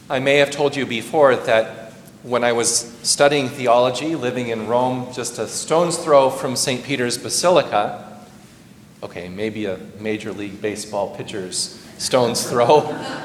I may have told you before that when I was studying theology, living in Rome, just a stone's throw from St. Peter's Basilica, okay, maybe a Major League Baseball pitcher's stone's throw,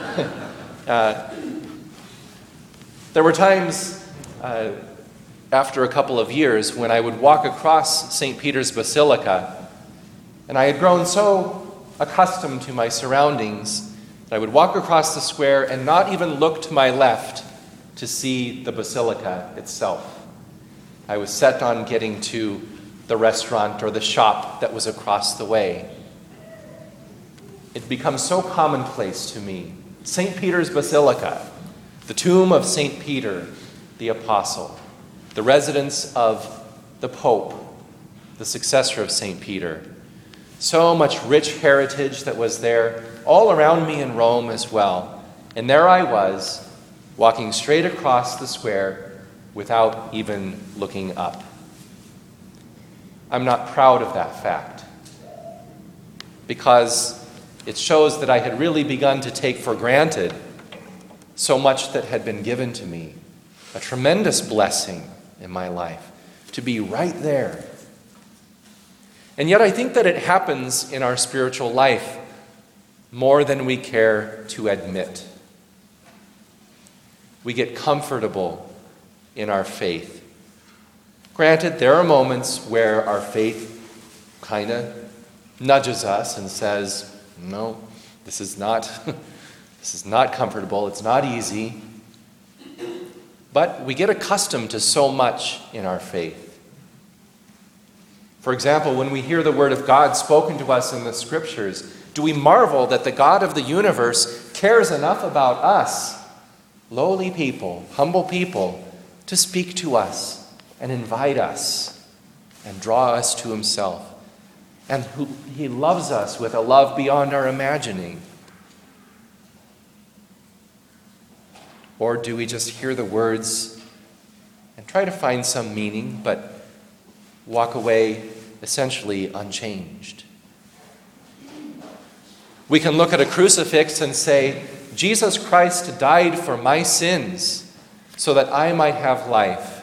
there were times after a couple of years when I would walk across St. Peter's Basilica, and I had grown so accustomed to my surroundings that I would walk across the square and not even look to my left to see the basilica itself. I was set on getting to the restaurant or the shop that was across the way. It becomes so commonplace to me. St. Peter's Basilica, the tomb of St. Peter, the apostle, the residence of the Pope, the successor of St. Peter. So much rich heritage that was there all around me in Rome as well. And there I was, walking straight across the square without even looking up. I'm not proud of that fact, because it shows that I had really begun to take for granted so much that had been given to me, a tremendous blessing in my life, to be right there. And yet I think that it happens in our spiritual life more than we care to admit. We get comfortable in our faith. Granted, there are moments where our faith kind of nudges us and says, no, this is not comfortable, it's not easy. But we get accustomed to so much in our faith. For example, when we hear the word of God spoken to us in the scriptures, do we marvel that the God of the universe cares enough about us, lowly people, humble people, to speak to us and invite us and draw us to himself? And he loves us with a love beyond our imagining. Or do we just hear the words and try to find some meaning, but walk away essentially unchanged? We can look at a crucifix and say, Jesus Christ died for my sins so that I might have life.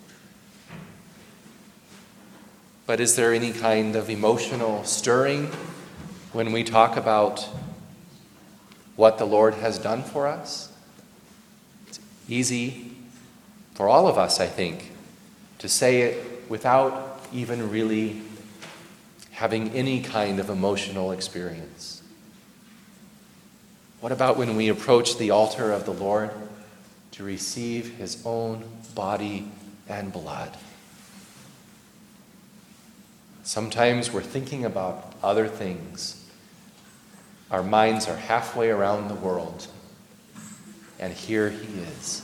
But is there any kind of emotional stirring when we talk about what the Lord has done for us? It's easy for all of us, I think, to say it without even really having any kind of emotional experience. What about when we approach the altar of the Lord to receive his own body and blood? Sometimes we're thinking about other things. Our minds are halfway around the world, and here he is.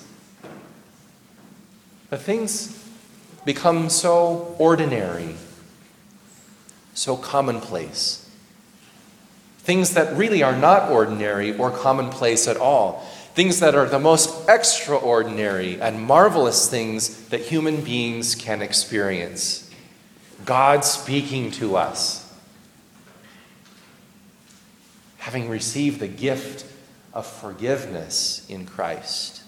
But things become so ordinary, so commonplace. Things that really are not ordinary or commonplace at all. Things that are the most extraordinary and marvelous things that human beings can experience. God speaking to us. Having received the gift of forgiveness in Christ.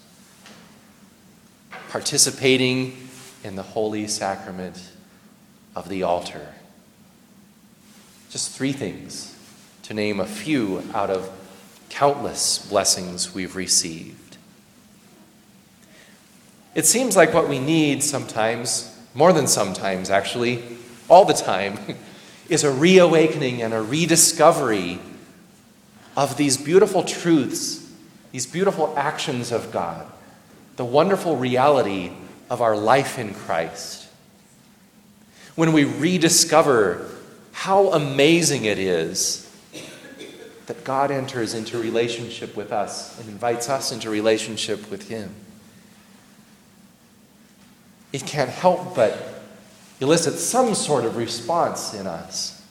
Participating in the holy sacrament of the altar. Just 3 things, to name a few out of countless blessings we've received. It seems like what we need sometimes, more than sometimes actually, all the time, is a reawakening and a rediscovery of these beautiful truths, these beautiful actions of God, the wonderful reality of our life in Christ. When we rediscover how amazing it is that God enters into relationship with us and invites us into relationship with him. It can't help but elicit some sort of response in us.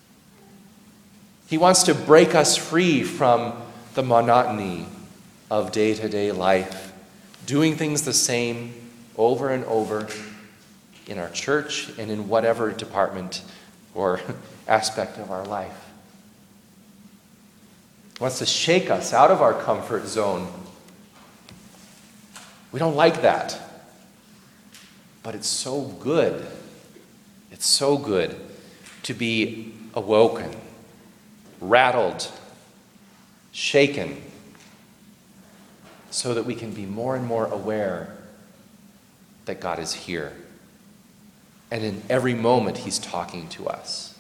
He wants to break us free from the monotony of day-to-day life, doing things the same over and over in our church and in whatever department or aspect of our life. He wants to shake us out of our comfort zone We don't like that. But it's so good. It's so good to be awoken, rattled, shaken, so that we can be more and more aware that God is here. And in every moment, he's talking to us.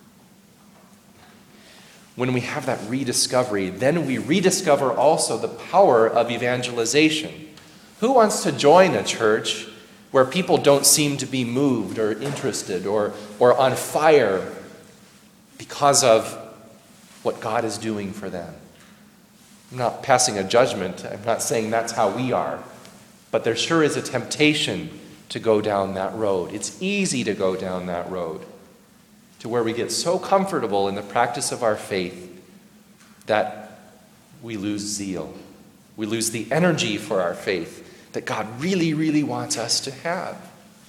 When we have that rediscovery, then we rediscover also the power of evangelization. Who wants to join a church where people don't seem to be moved or interested or on fire because of what God is doing for them? I'm not passing a judgment. I'm not saying that's how we are. But there sure is a temptation to go down that road. It's easy to go down that road, to where we get so comfortable in the practice of our faith that we lose zeal. We lose the energy for our faith that God really, really wants us to have.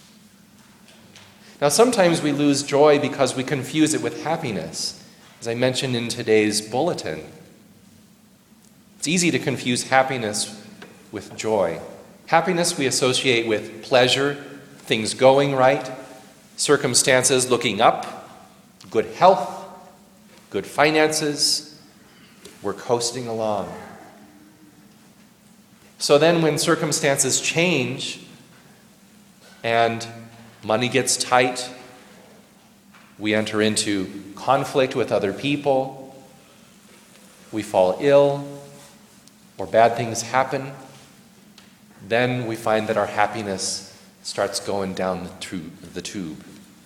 Now, sometimes we lose joy because we confuse it with happiness, as I mentioned in today's bulletin. It's easy to confuse happiness with joy. Happiness we associate with pleasure, things going right, circumstances looking up, good health, good finances. We're coasting along. So then when circumstances change and money gets tight, we enter into conflict with other people, we fall ill, or bad things happen, then we find that our happiness starts going down the tube.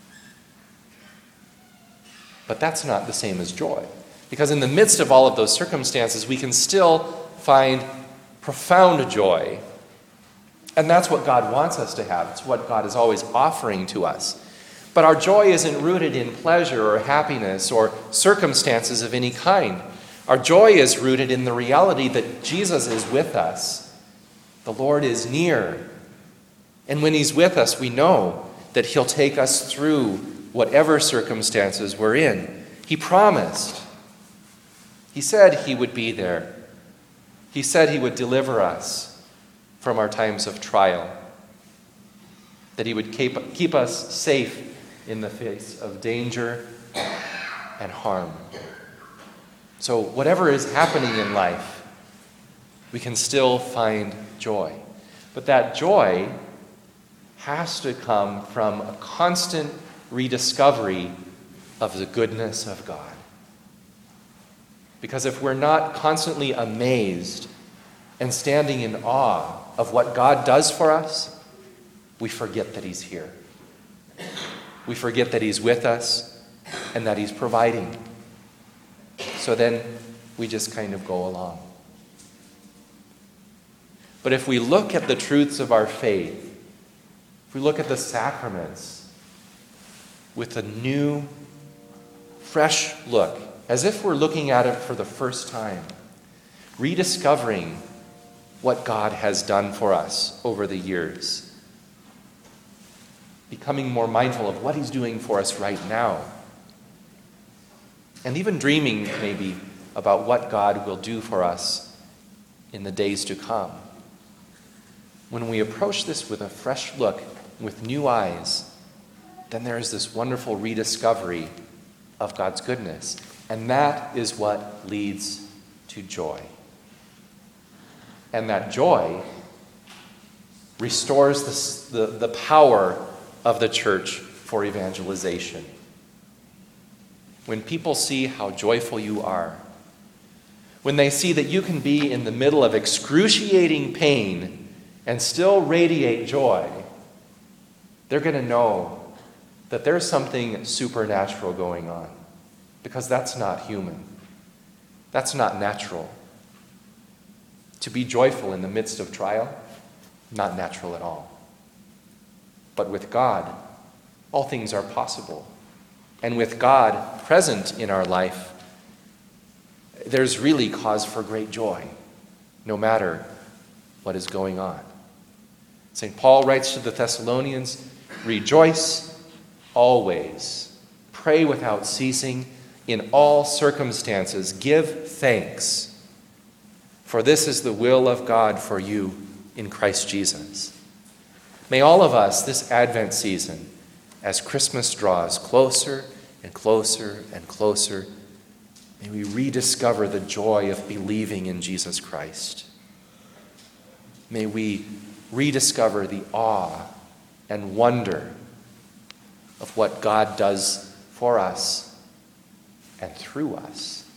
But that's not the same as joy. Because in the midst of all of those circumstances, we can still find profound joy. And that's what God wants us to have. It's what God is always offering to us. But our joy isn't rooted in pleasure or happiness or circumstances of any kind. Our joy is rooted in the reality that Jesus is with us. The Lord is near. And when he's with us, we know that he'll take us through whatever circumstances we're in. He promised. He said he would be there. He said he would deliver us from our times of trial. That he would keep us safe in the face of danger and harm. So whatever is happening in life, we can still find joy. But that joy has to come from a constant rediscovery of the goodness of God. Because if we're not constantly amazed and standing in awe of what God does for us, we forget that he's here. We forget that he's with us and that he's providing. So then we just kind of go along. But if we look at the truths of our faith, if we look at the sacraments with a new, fresh look, as if we're looking at it for the first time, rediscovering what God has done for us over the years, becoming more mindful of what he's doing for us right now, and even dreaming maybe about what God will do for us in the days to come. When we approach this with a fresh look, with new eyes, then there is this wonderful rediscovery of God's goodness. And that is what leads to joy. And that joy restores the power of the church for evangelization. When people see how joyful you are, when they see that you can be in the middle of excruciating pain and still radiate joy, they're going to know that there's something supernatural going on. Because that's not human. That's not natural. To be joyful in the midst of trial, not natural at all. But with God, all things are possible. And with God present in our life, there's really cause for great joy, no matter what is going on. St. Paul writes to the Thessalonians, "Rejoice always, pray without ceasing, in all circumstances give thanks, for this is the will of God for you in Christ Jesus. May all of us this Advent season, as Christmas draws closer and closer and closer, may we rediscover the joy of believing in Jesus Christ. May we rediscover the awe and wonder of what God does for us and through us.